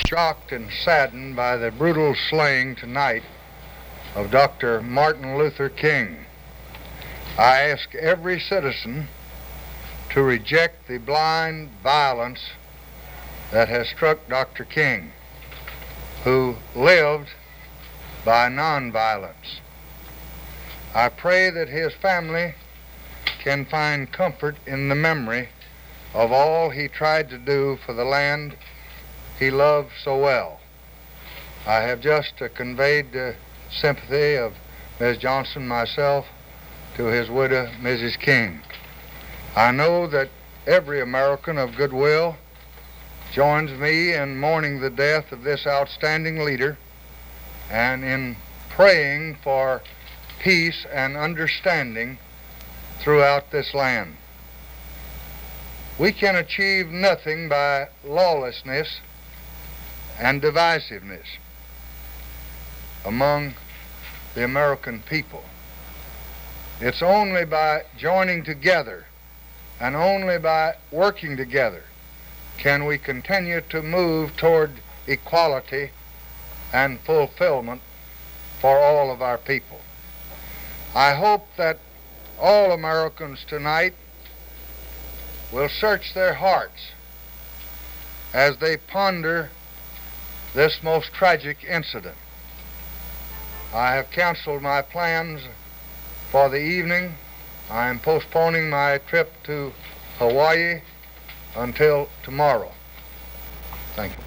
shocked and saddened by the brutal slaying tonight of Dr. Martin Luther King. I ask every citizen to reject the blind violence that has struck Dr. King, who lived by nonviolence. I pray that his family can find comfort in the memory of all he tried to do for the land he loved so well. I have just conveyed the sympathy of Ms. Johnson, myself, to his widow, Mrs. King. I know that every American of goodwill joins me in mourning the death of this outstanding leader and in praying for peace and understanding throughout this land. We can achieve nothing by lawlessness and divisiveness among the American people. It's only by joining together and only by working together can we continue to move toward equality and fulfillment for all of our people. I hope that all Americans tonight will search their hearts as they ponder this most tragic incident. I have canceled my plans for the evening. I am postponing my trip to Hawaii until tomorrow. Thank you.